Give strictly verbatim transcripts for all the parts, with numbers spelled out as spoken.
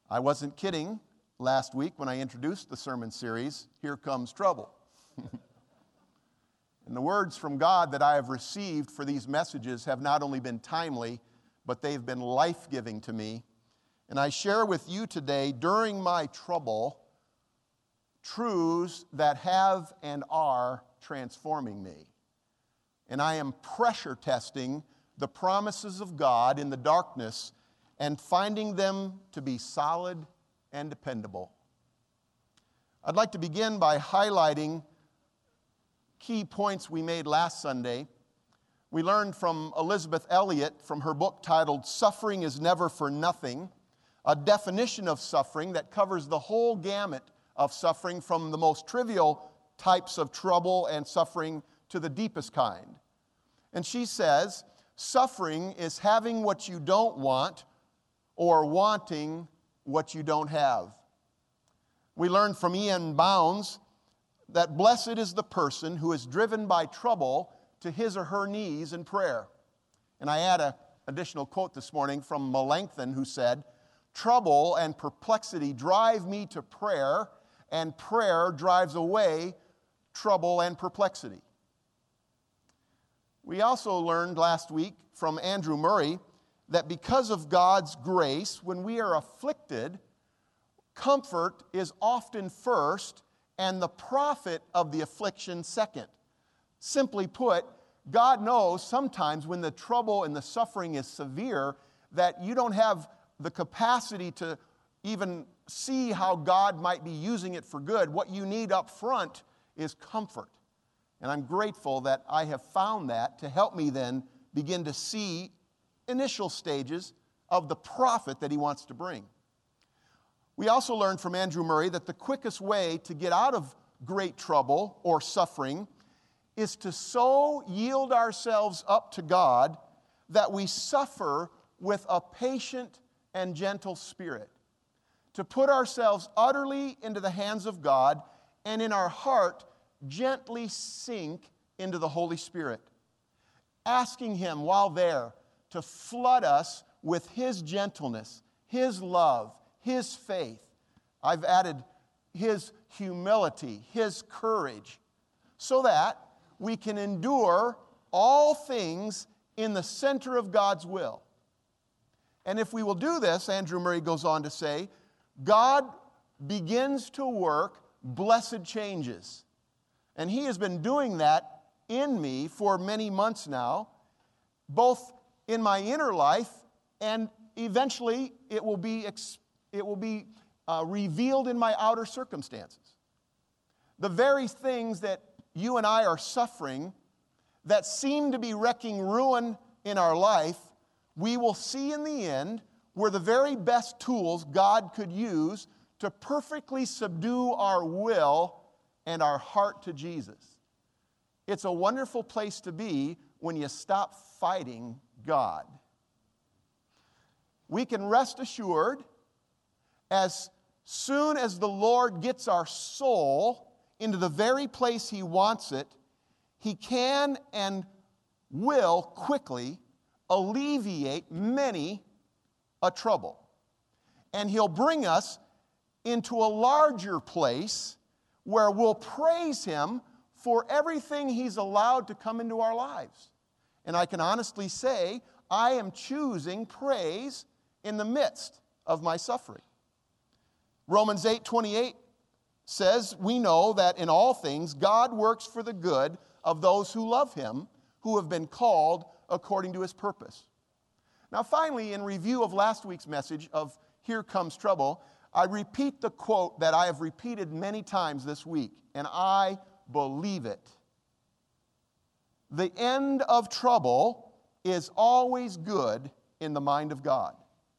I wasn't kidding last week when I introduced the sermon series, Here Comes Trouble. And the words from God that I have received for these messages have not only been timely, but they've been life-giving to me. And I share with you today, during my trouble, truths that have and are transforming me. And I am pressure testing the promises of God in the darkness and finding them to be solid and dependable. I'd like to begin by highlighting key points we made last Sunday. We learned from Elizabeth Elliot from her book titled Suffering is Never for Nothing, a definition of suffering that covers the whole gamut of suffering, from the most trivial types of trouble and suffering to the deepest kind. And she says, suffering is having what you don't want or wanting what you don't have. We learned from Ian Bounds that blessed is the person who is driven by trouble to his or her knees in prayer. And I add an additional quote this morning from Melanchthon, who said, trouble and perplexity drive me to prayer, and prayer drives away trouble and perplexity. We also learned last week from Andrew Murray that because of God's grace, when we are afflicted, comfort is often first and the profit of the affliction second. Simply put, God knows sometimes when the trouble and the suffering is severe that you don't have the capacity to even see how God might be using it for good. What you need up front is comfort. And I'm grateful that I have found that to help me then begin to see initial stages of the profit that he wants to bring. We also learned from Andrew Murray that the quickest way to get out of great trouble or suffering is to so yield ourselves up to God that we suffer with a patient and gentle spirit. To put ourselves utterly into the hands of God and in our heart gently sink into the Holy Spirit, asking Him while there to flood us with His gentleness, His love, His faith. I've added His humility, His courage, so that we can endure all things in the center of God's will. And if we will do this, Andrew Murray goes on to say, God begins to work blessed changes. And He has been doing that in me for many months now, both in my inner life, and eventually it will be, it will be uh, revealed in my outer circumstances. The very things that you and I are suffering that seem to be wrecking ruin in our life, we will see in the end were the very best tools God could use to perfectly subdue our will and our heart to Jesus. It's a wonderful place to be when you stop fighting God. We can rest assured, as soon as the Lord gets our soul into the very place He wants it, He can and will quickly alleviate many a trouble. And He'll bring us into a larger place where we'll praise Him for everything He's allowed to come into our lives. And I can honestly say, I am choosing praise in the midst of my suffering. Romans eight twenty-eight says, we know that in all things God works for the good of those who love Him, who have been called according to His purpose. Now finally, in review of last week's message of Here Comes Trouble, I repeat the quote that I have repeated many times this week, and I believe it. The end of trouble is always good in the mind of God.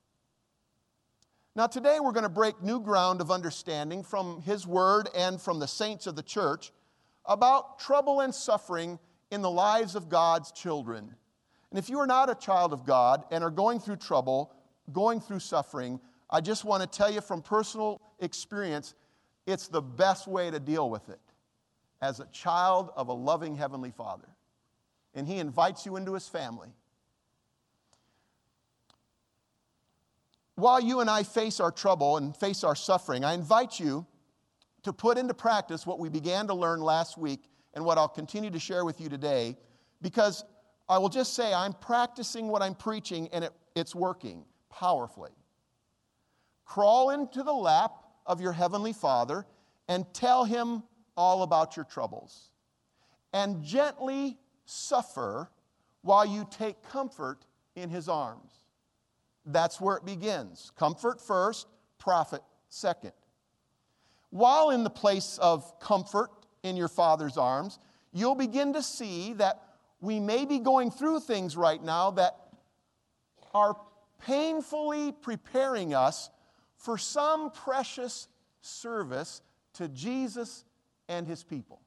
Now today we're going to break new ground of understanding from His Word and from the saints of the church about trouble and suffering in the lives of God's children. And if you are not a child of God and are going through trouble, going through suffering, I just want to tell you from personal experience, it's the best way to deal with it as a child of a loving Heavenly Father. And He invites you into His family. while you and I face our trouble and face our suffering, I invite you to put into practice what we began to learn last week and what I'll continue to share with you today, because I will just say I'm practicing what I'm preaching and it, it's working powerfully. Crawl into the lap of your Heavenly Father and tell Him all about your troubles. And gently suffer while you take comfort in His arms. That's where it begins. Comfort first, profit second. While in the place of comfort in your Father's arms, you'll begin to see that we may be going through things right now that are painfully preparing us for some precious service to Jesus and His people.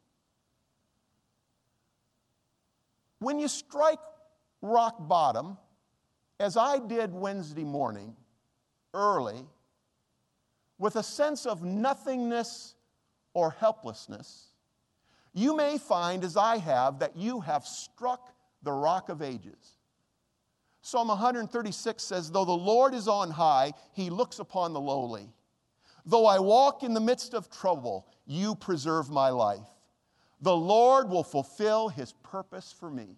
When you strike rock bottom, as I did Wednesday morning, early, with a sense of nothingness or helplessness, you may find, as I have, that you have struck the rock of ages. Psalm one thirty-six says, "Though the Lord is on high, He looks upon the lowly. Though I walk in the midst of trouble, you preserve my life. The Lord will fulfill His purpose for me."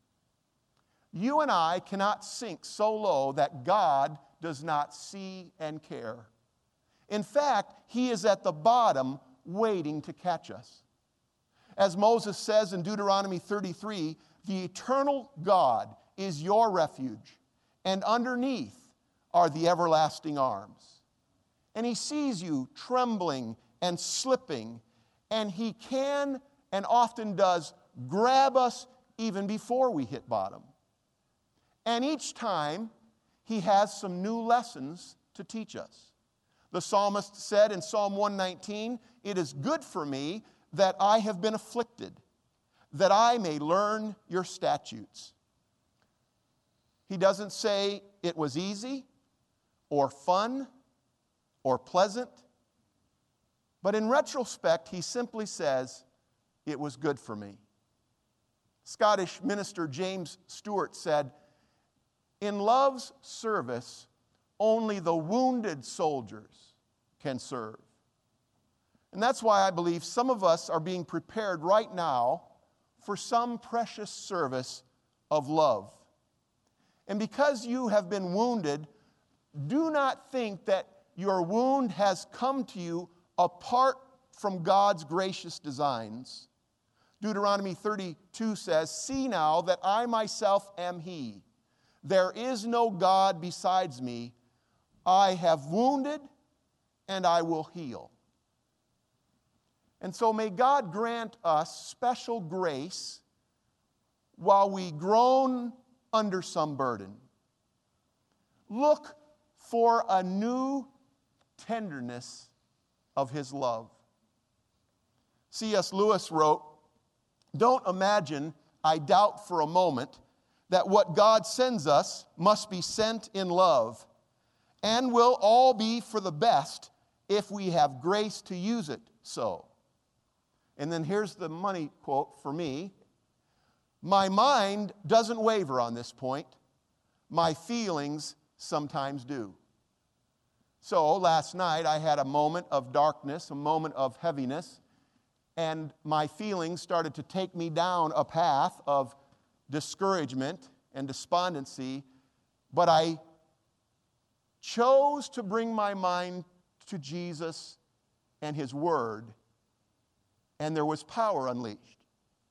You and I cannot sink so low that God does not see and care. In fact, He is at the bottom waiting to catch us. As Moses says in Deuteronomy thirty-three, the eternal God is your refuge, and underneath are the everlasting arms. And He sees you trembling and slipping, and He can and often does grab us even before we hit bottom. And each time, He has some new lessons to teach us. The psalmist said in Psalm one nineteen, "It is good for me that I have been afflicted, that I may learn your statutes." He doesn't say it was easy or fun or pleasant, but in retrospect, he simply says, it was good for me. Scottish minister James Stewart said, "In love's service, only the wounded soldiers can serve." And that's why I believe some of us are being prepared right now for some precious service of love. And because you have been wounded, do not think that your wound has come to you apart from God's gracious designs. Deuteronomy thirty-two says, "See now that I myself am He. There is no God besides me. I have wounded and I will heal." And so may God grant us special grace while we groan under some burden. Look for a new tenderness of His love. C S Lewis wrote, "Don't imagine, I doubt for a moment, that what God sends us must be sent in love, and will all be for the best if we have grace to use it so." And then here's the money quote for me. "My mind doesn't waver on this point. My feelings sometimes do." So last night I had a moment of darkness, a moment of heaviness, and my feelings started to take me down a path of discouragement and despondency, but I chose to bring my mind to Jesus and His Word, and there was power unleashed.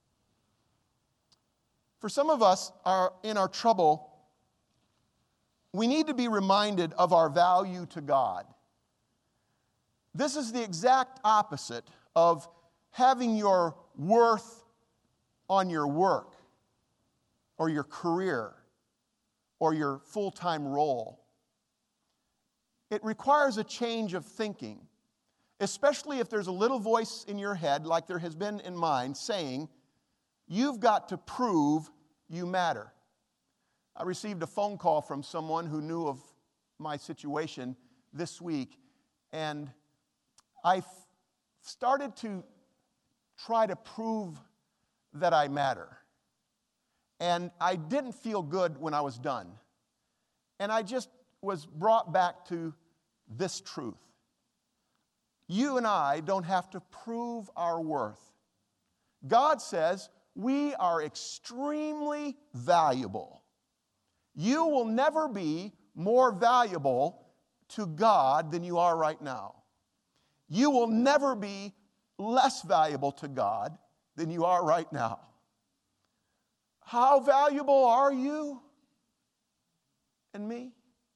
For some of us are in our trouble, we need to be reminded of our value to God. This is the exact opposite of having your worth on your work or your career or your full-time role. It requires a change of thinking, especially if there's a little voice in your head, like there has been in mine, saying, you've got to prove you matter. I received a phone call from someone who knew of my situation this week, and I started to try to prove that I matter. And I didn't feel good when I was done. And I just was brought back to this truth. You and I don't have to prove our worth. God says we are extremely valuable. You will never be more valuable to God than you are right now. You will never be less valuable to God than you are right now. How valuable are you and me?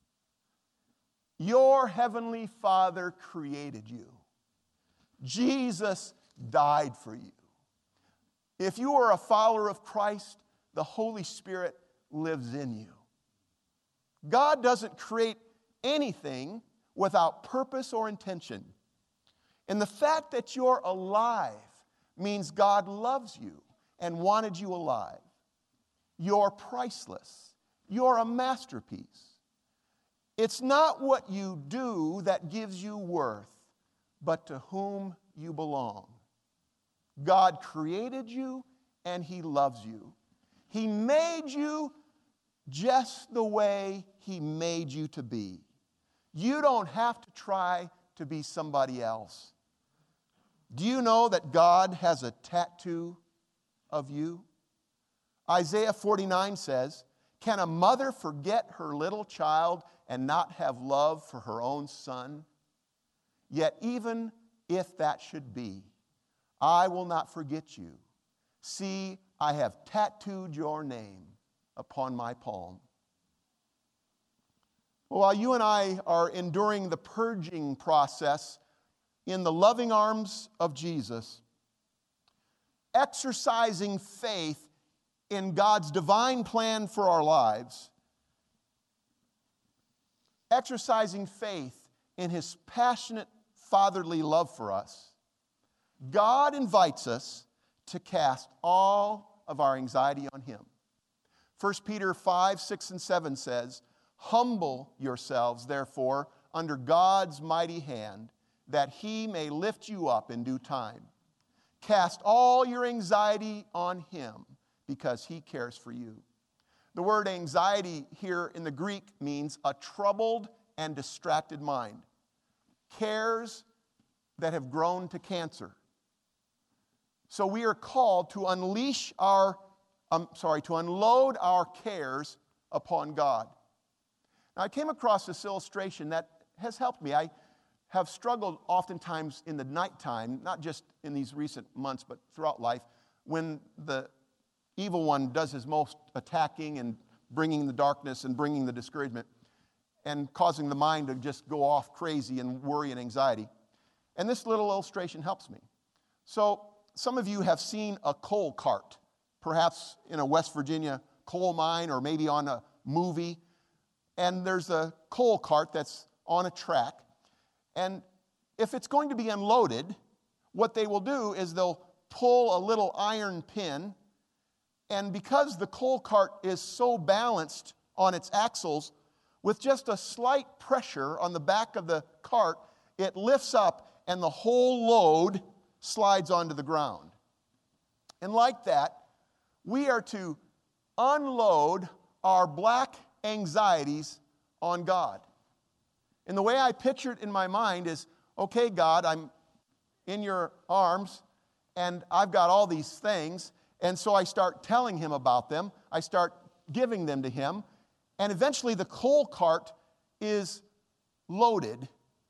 Your heavenly Father created you. Jesus died for you. If you are a follower of Christ, the Holy Spirit lives in you. God doesn't create anything without purpose or intention. And the fact that you're alive means God loves you and wanted you alive. You're priceless. You're a masterpiece. It's not what you do that gives you worth, but to whom you belong. God created you and He loves you. He made you just the way He made you to be. You don't have to try to be somebody else. Do you know that God has a tattoo of you? Isaiah forty-nine says, "Can a mother forget her little child and not have love for her own son? Yet even if that should be, I will not forget you. See, I have tattooed your name upon my palm." Well, while you and I are enduring the purging process in the loving arms of Jesus, exercising faith in God's divine plan for our lives, exercising faith in His passionate fatherly love for us, God invites us to cast all of our anxiety on Him. First Peter five, six, and seven says, "Humble yourselves, therefore, under God's mighty hand, that He may lift you up in due time. Cast all your anxiety on Him, because He cares for you." The word anxiety here in the Greek means a troubled and distracted mind. Cares that have grown to cancer. So we are called to unleash our, um, sorry, to unload our cares upon God. Now, I came across this illustration that has helped me. I have struggled oftentimes in the nighttime, not just in these recent months, but throughout life, when the evil one does his most attacking and bringing the darkness and bringing the discouragement and causing the mind to just go off crazy and worry and anxiety. And this little illustration helps me. So some of you have seen a coal cart, perhaps in a West Virginia coal mine or maybe on a movie. And there's a coal cart that's on a track. And if it's going to be unloaded, what they will do is they'll pull a little iron pin. And because the coal cart is so balanced on its axles, with just a slight pressure on the back of the cart, it lifts up and the whole load slides onto the ground. And like that, we are to unload our black anxieties on God. And the way I picture it in my mind is, okay, God, I'm in your arms, and I've got all these things, and so I start telling Him about them. I start giving them to Him, and eventually the coal cart is loaded.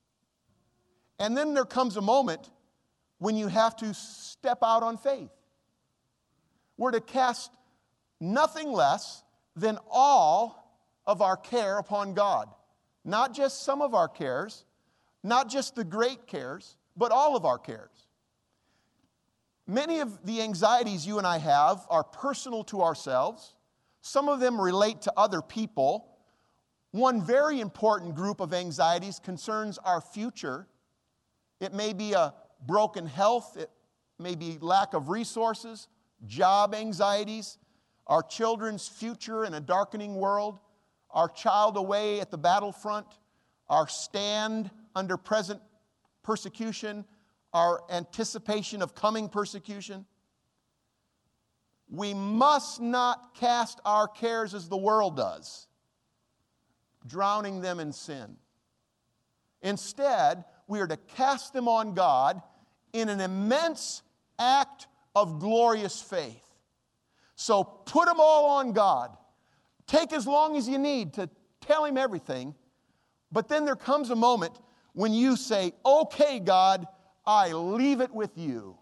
And then there comes a moment when you have to step out on faith. We're to cast nothing less than all of our care upon God. Not just some of our cares, not just the great cares, but all of our cares. Many of the anxieties you and I have are personal to ourselves. Some of them relate to other people. One very important group of anxieties concerns our future. It may be a broken health, it may be lack of resources, job anxieties, our children's future in a darkening world, our child away at the battlefront, our stand under present persecution, our anticipation of coming persecution. We must not cast our cares as the world does. drowning them in sin. Instead, we are to cast them on God in an immense act of glorious faith. So put them all on God. Take as long as you need to tell Him everything. But then there comes a moment when you say, okay, God, I leave it with you.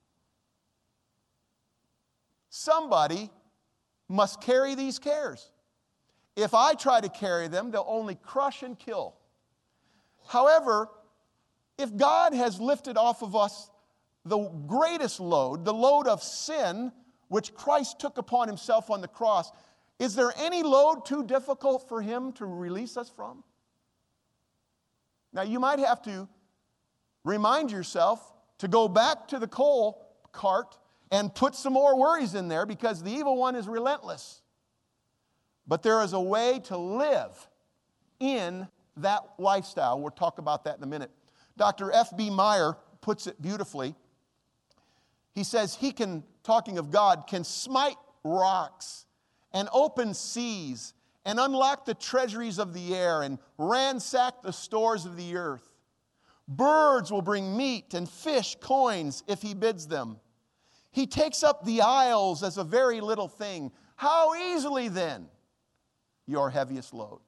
Somebody must carry these cares. If I try to carry them, they'll only crush and kill. However, if God has lifted off of us the greatest load, the load of sin, which Christ took upon Himself on the cross, is there any load too difficult for Him to release us from? Now, you might have to remind yourself to go back to the coal cart and put some more worries in there, because the evil one is relentless. But there is a way to live in that lifestyle. We'll talk about that in a minute. Doctor F B Meyer puts it beautifully. He says he can, talking of God, can smite rocks and open seas and unlock the treasuries of the air and ransack the stores of the earth. Birds will bring meat and fish coins if He bids them. He takes up the isles as a very little thing. How easily then your heaviest load.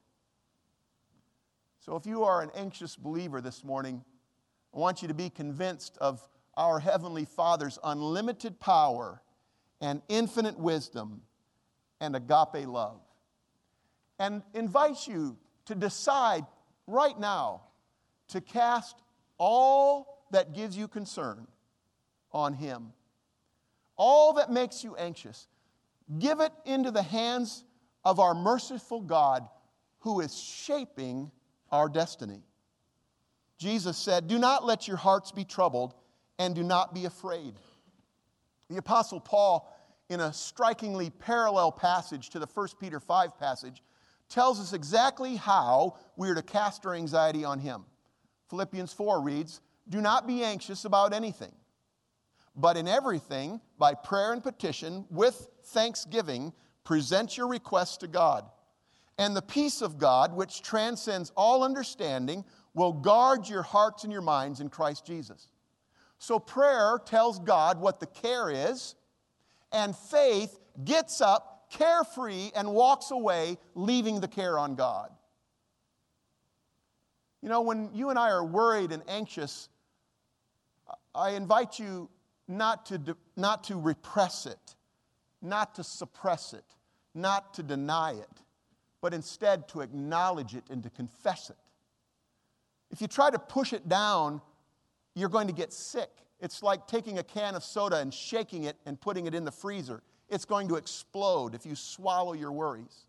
So if you are an anxious believer this morning, I want you to be convinced of our Heavenly Father's unlimited power and infinite wisdom and agape love. And invite you to decide right now to cast all that gives you concern on Him. All that makes you anxious, give it into the hands of our merciful God who is shaping our destiny. Jesus said, "Do not let your hearts be troubled, and do not be afraid." The Apostle Paul, in a strikingly parallel passage to the First Peter five passage, tells us exactly how we are to cast our anxiety on Him. Philippians four reads, "Do not be anxious about anything, but in everything, by prayer and petition, with thanksgiving, present your requests to God. And the peace of God, which transcends all understanding, will guard your hearts and your minds in Christ Jesus." So prayer tells God what the care is, and faith gets up, carefree, and walks away, leaving the care on God. You know, when you and I are worried and anxious, I invite you not to, de- not to repress it, not to suppress it, not to deny it, but instead to acknowledge it and to confess it. If you try to push it down, you're going to get sick. It's like taking a can of soda and shaking it and putting it in the freezer. It's going to explode if you swallow your worries.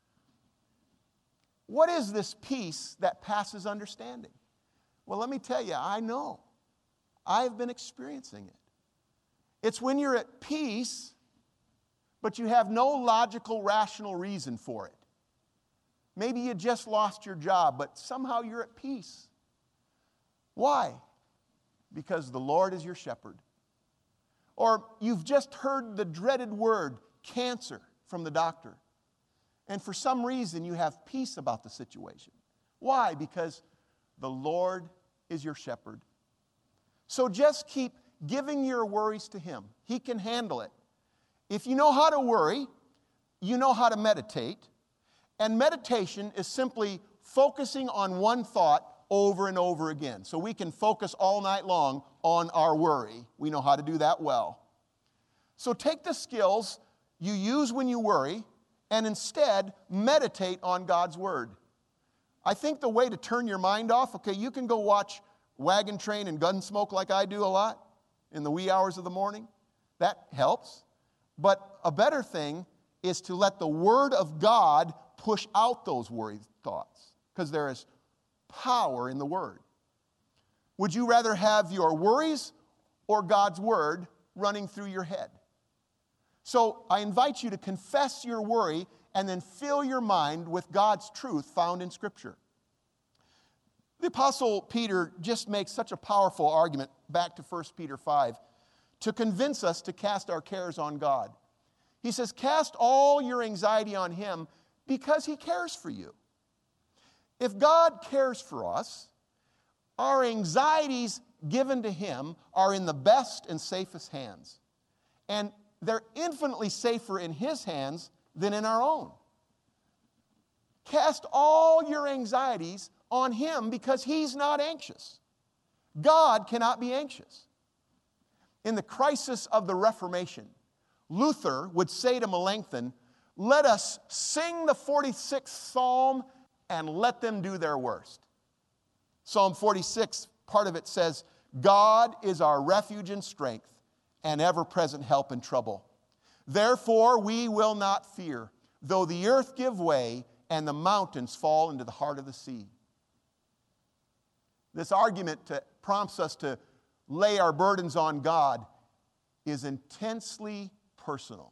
What is this peace that passes understanding? Well, let me tell you, I know. I've been experiencing it. It's when you're at peace, but you have no logical, rational reason for it. Maybe you just lost your job, but somehow you're at peace. Why? Because the Lord is your shepherd. Or you've just heard the dreaded word, cancer, from the doctor. And for some reason you have peace about the situation. Why? Because the Lord is your shepherd. So just keep giving your worries to Him. He can handle it. If you know how to worry, you know how to meditate. And meditation is simply focusing on one thought over and over again. So we can focus all night long on our worry. We know how to do that well. So take the skills you use when you worry and instead meditate on God's Word. I think the way to turn your mind off, okay, you can go watch Wagon Train and Gunsmoke like I do a lot in the wee hours of the morning. That helps. But a better thing is to let the Word of God push out those worried thoughts, because there is power in the Word. Would you rather have your worries or God's Word running through your head? So I invite you to confess your worry and then fill your mind with God's truth found in Scripture. The Apostle Peter just makes such a powerful argument back to First Peter five to convince us to cast our cares on God. He says, cast all your anxiety on Him because He cares for you. If God cares for us, our anxieties given to Him are in the best and safest hands. And they're infinitely safer in His hands than in our own. Cast all your anxieties on Him because He's not anxious. God cannot be anxious. In the crisis of the Reformation, Luther would say to Melanchthon, "Let us sing the forty-sixth Psalm and let them do their worst." Psalm forty-six, part of it says, "God is our refuge and strength, and ever-present help in trouble. Therefore we will not fear, though the earth give way and the mountains fall into the heart of the sea." This argument to, prompts us to lay our burdens on God is intensely personal.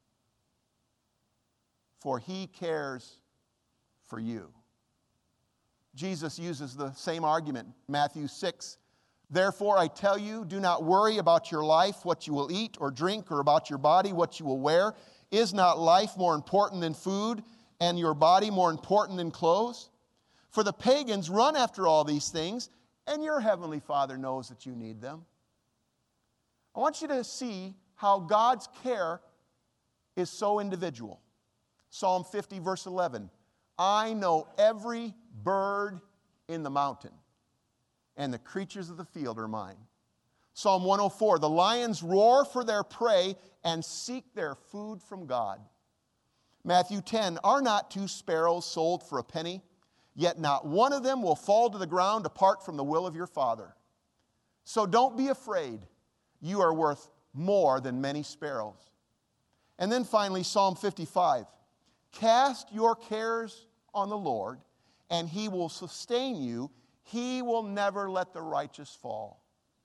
For He cares for you. Jesus uses the same argument, Matthew six. "Therefore I tell you, do not worry about your life, what you will eat or drink, or about your body, what you will wear. Is not life more important than food, and your body more important than clothes? For the pagans run after all these things, and your heavenly Father knows that you need them." I want you to see how God's care is so individual. Psalm fifty, verse eleven. "I know every bird in the mountain, and the creatures of the field are mine." Psalm one oh four. "The lions roar for their prey and seek their food from God." Matthew ten. "Are not two sparrows sold for a penny? Yet not one of them will fall to the ground apart from the will of your Father. So don't be afraid. You are worth more than many sparrows." And then finally, Psalm fifty-five. "Cast your cares on the Lord, and He will sustain you. He will never let the righteous fall."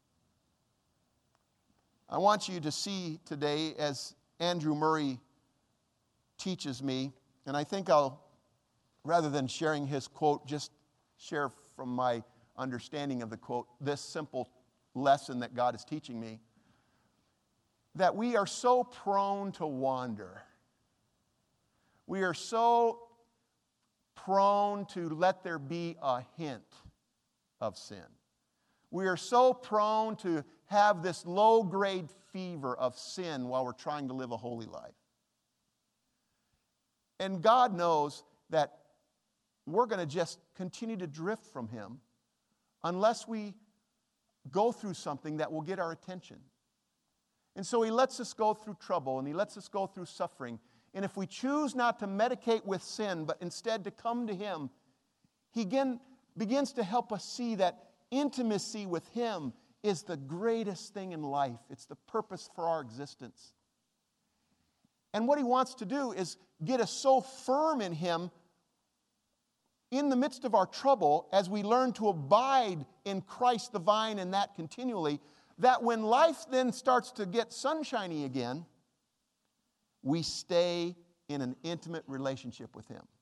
I want you to see today, as Andrew Murray teaches me, and I think I'll, rather than sharing his quote, just share from my understanding of the quote, this simple lesson that God is teaching me, that we are so prone to wander. We are so prone to let there be a hint of sin. We are so prone to have this low-grade fever of sin while we're trying to live a holy life. And God knows that we're going to just continue to drift from Him unless we go through something that will get our attention. And so He lets us go through trouble, and He lets us go through suffering. And if we choose not to medicate with sin, but instead to come to Him, He again begins to help us see that intimacy with Him is the greatest thing in life. It's the purpose for our existence. And what He wants to do is get us so firm in Him in the midst of our trouble, as we learn to abide in Christ the vine and that continually, that when life then starts to get sunshiny again, we stay in an intimate relationship with Him.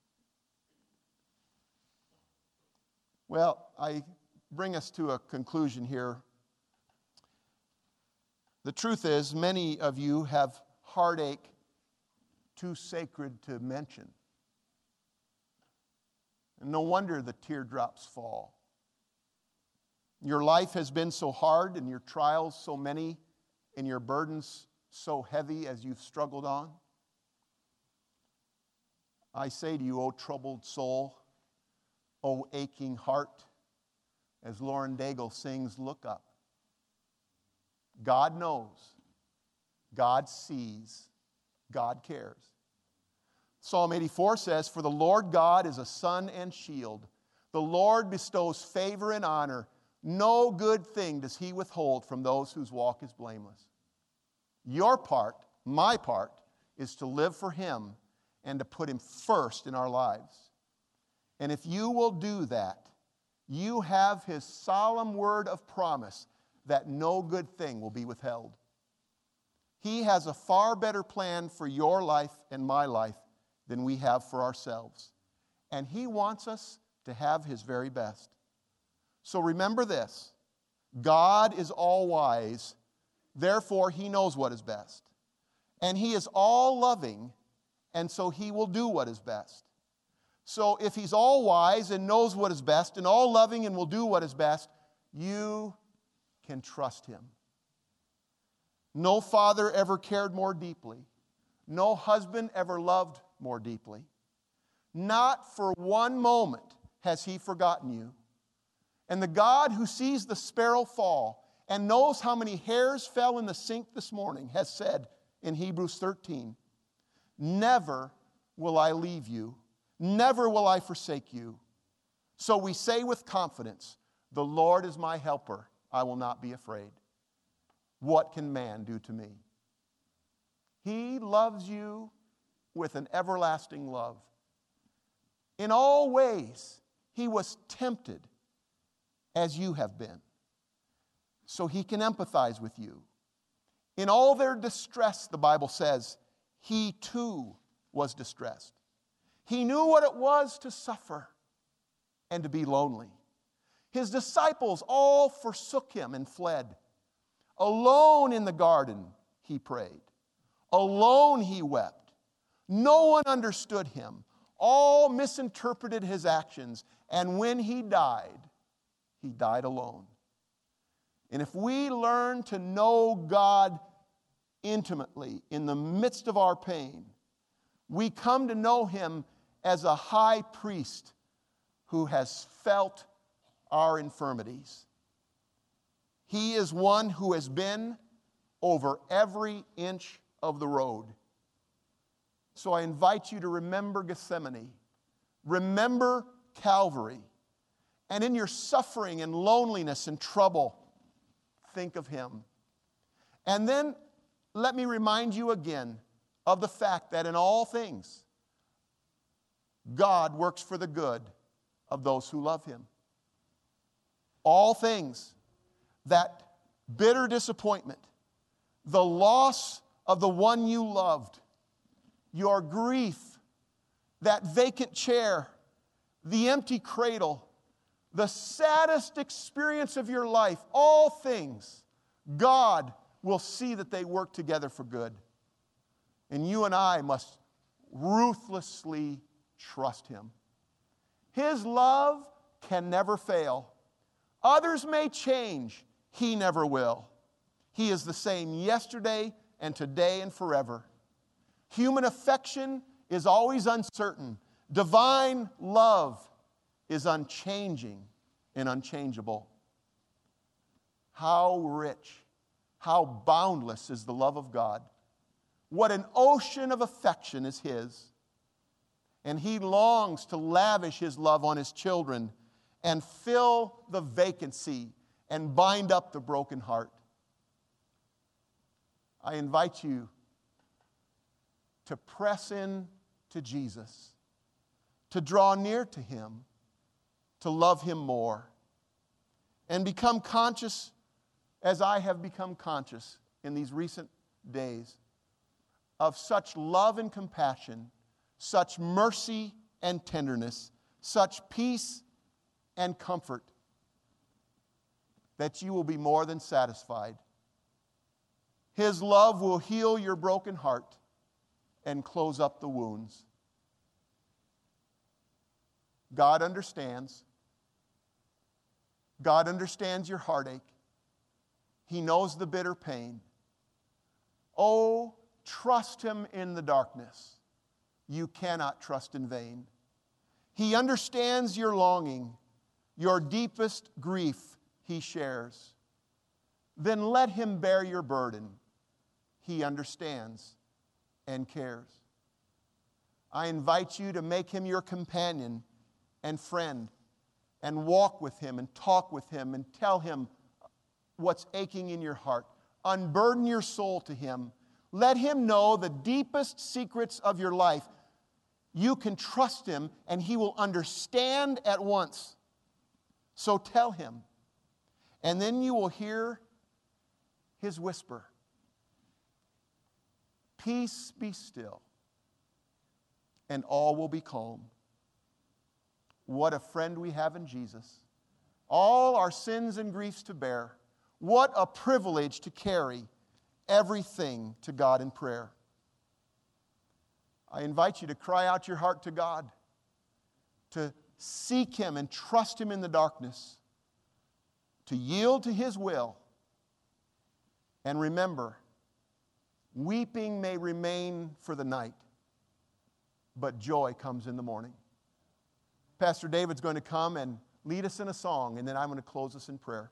Well, I bring us to a conclusion here. The truth is, many of you have heartache too sacred to mention. And no wonder the teardrops fall. Your life has been so hard, and your trials so many, and your burdens so heavy as you've struggled on. I say to you, O troubled soul, O aching heart, as Lauren Daigle sings, look up. God knows, God sees, God cares. Psalm eighty-four says, "For the Lord God is a sun and shield. The Lord bestows favor and honor. No good thing does He withhold from those whose walk is blameless." Your part, my part, is to live for Him and to put Him first in our lives. And if you will do that, you have His solemn word of promise that no good thing will be withheld. He has a far better plan for your life and my life than we have for ourselves. And He wants us to have His very best. So remember this: God is all-wise, therefore He knows what is best. And He is all-loving, and so He will do what is best. So if He's all wise and knows what is best and all loving and will do what is best, you can trust Him. No father ever cared more deeply. No husband ever loved more deeply. Not for one moment has He forgotten you. And the God who sees the sparrow fall and knows how many hairs fell in the sink this morning has said in Hebrews thirteen, never will I leave you, never will I forsake you. So we say with confidence, the Lord is my helper, I will not be afraid. What can man do to me? He loves you with an everlasting love. In all ways, He was tempted as you have been, so He can empathize with you. In all their distress, the Bible says, He too was distressed. He knew what it was to suffer and to be lonely. His disciples all forsook Him and fled. Alone in the garden, He prayed. Alone He wept. No one understood Him. All misinterpreted His actions. And when He died, He died alone. And if we learn to know God intimately in the midst of our pain, we come to know Him as a high priest who has felt our infirmities. He is one who has been over every inch of the road. So I invite you to remember Gethsemane. Remember Calvary. And in your suffering and loneliness and trouble, think of Him. And then let me remind you again of the fact that in all things, God works for the good of those who love Him. All things, that bitter disappointment, the loss of the one you loved, your grief, that vacant chair, the empty cradle, the saddest experience of your life, all things, God will see that they work together for good. And you and I must ruthlessly trust Him. His love can never fail. Others may change. He never will. He is the same yesterday and today and forever. Human affection is always uncertain. Divine love is unchanging and unchangeable. How rich, how boundless is the love of God. What an ocean of affection is His. And He longs to lavish His love on His children and fill the vacancy and bind up the broken heart. I invite you to press in to Jesus, to draw near to Him, to love Him more, and become conscious, as I have become conscious in these recent days, of such love and compassion, such mercy and tenderness, such peace and comfort, that you will be more than satisfied. His love will heal your broken heart and close up the wounds. God understands. God understands your heartache. He knows the bitter pain. Oh, trust Him in the darkness. You cannot trust in vain. He understands your longing, your deepest grief He shares. Then let Him bear your burden. He understands and cares. I invite you to make Him your companion and friend, and walk with Him and talk with Him and tell Him what's aching in your heart. Unburden your soul to Him. Let Him know the deepest secrets of your life. You can trust Him and He will understand at once. So tell Him. And then you will hear His whisper. Peace, be still, and all will be calm. What a friend we have in Jesus. All our sins and griefs to bear. What a privilege to carry everything to God in prayer. I invite you to cry out your heart to God. to seek Him and trust Him in the darkness, to yield to His will. And remember, weeping may remain for the night, but joy comes in the morning. Pastor David's going to come and lead us in a song, and then I'm going to close us in prayer.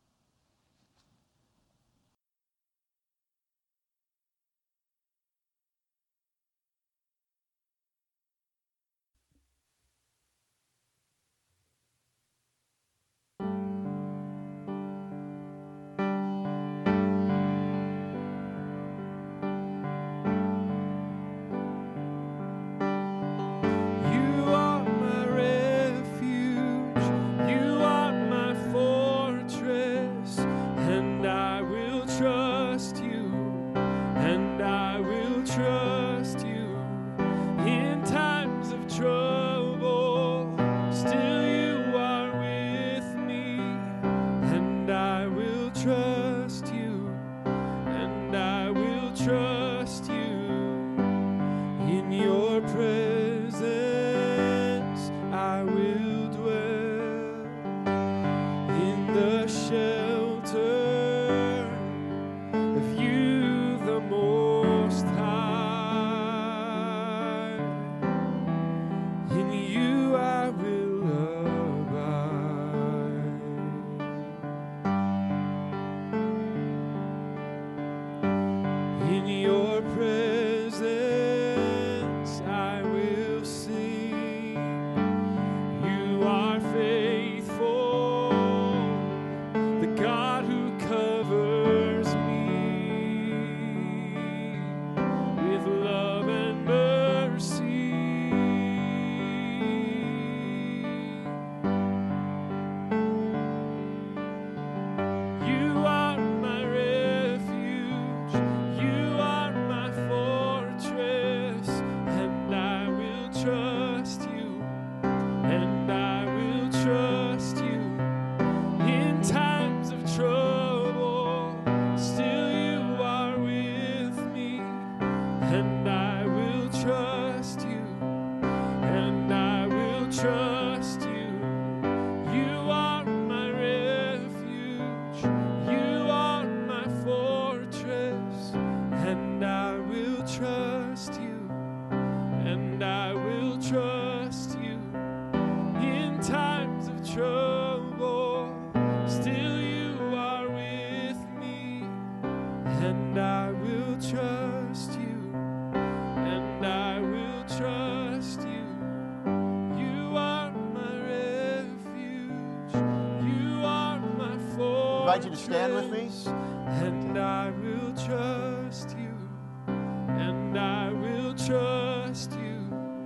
I invite you to stand with me. And I will trust you, and I will trust you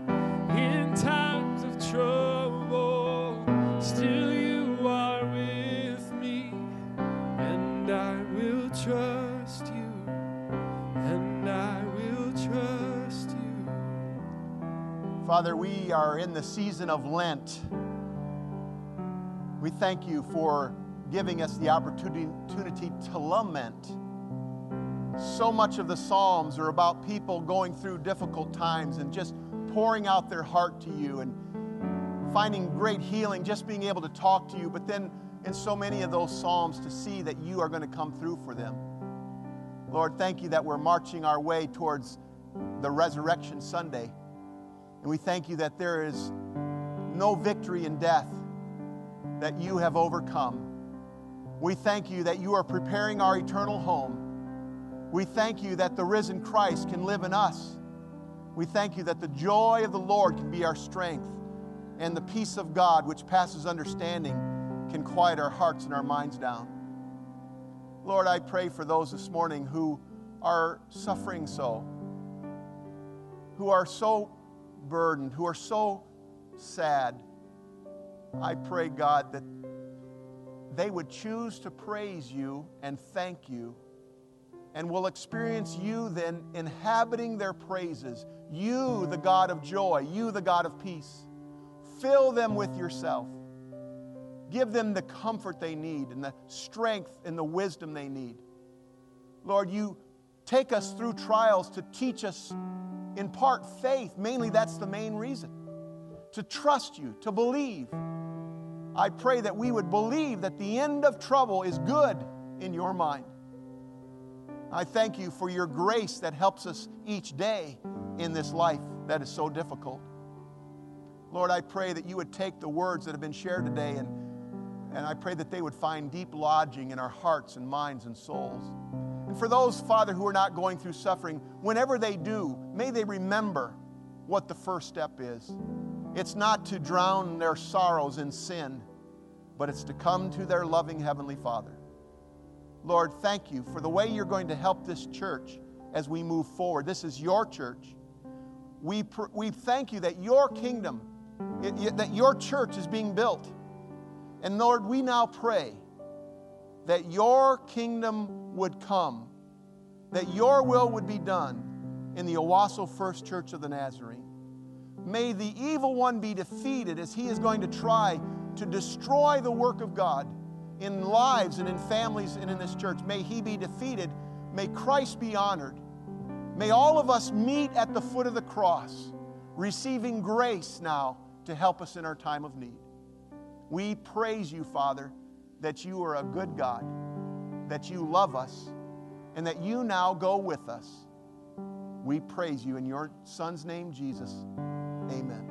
in times of trouble. Still you are with me, and I will trust you, and I will trust you. Father, we are in the season of Lent. We thank you for giving us the opportunity to lament. So much of the Psalms are about people going through difficult times and just pouring out their heart to you and finding great healing, just being able to talk to you. But then in so many of those Psalms to see that you are going to come through for them. Lord, thank you that we're marching our way towards the Resurrection Sunday. And we thank you that there is no victory in death that you have overcome. We thank you that you are preparing our eternal home. We thank you that the risen Christ can live in us. We thank you that the joy of the Lord can be our strength, and the peace of God, which passes understanding, can quiet our hearts and our minds down. Lord, I pray for those this morning who are suffering so, who are so burdened, who are so sad. I pray, God, that they would choose to praise you and thank you, and will experience you then inhabiting their praises. You, the God of joy, you, the God of peace. Fill them with yourself. Give them the comfort they need and the strength and the wisdom they need. Lord, you take us through trials to teach us, in part, faith. Mainly, that's the main reason. to trust you, to believe. I pray that we would believe that the end of trouble is good in your mind. I thank you for your grace that helps us each day in this life that is so difficult. Lord, I pray that you would take the words that have been shared today and, and I pray that they would find deep lodging in our hearts and minds and souls. And for those, Father, who are not going through suffering, whenever they do, may they remember what the first step is. It's not to drown their sorrows in sin, but it's to come to their loving Heavenly Father. Lord, thank you for the way you're going to help this church as we move forward. This is your church. We, pr- we thank you that your kingdom, it, it, that your church is being built. And Lord, we now pray that your kingdom would come, that your will would be done in the Owasso First Church of the Nazarene. May the evil one be defeated as he is going to try to destroy the work of God in lives and in families and in this church. May he be defeated. May Christ be honored. May all of us meet at the foot of the cross, receiving grace now to help us in our time of need. We praise you, Father, that you are a good God, that you love us, and that you now go with us. We praise you in your Son's name, Jesus. Amen.